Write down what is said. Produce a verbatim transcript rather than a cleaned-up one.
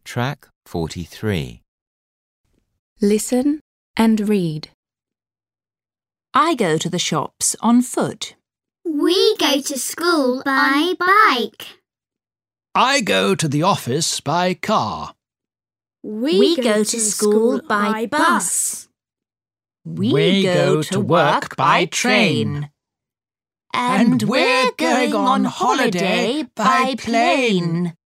Track forty-three. Listen and read. I go to the shops on foot. We go to school by bike. I go to the office by car. We, We go to school by bus. We, We go to work by train. And we're going on holiday by plane.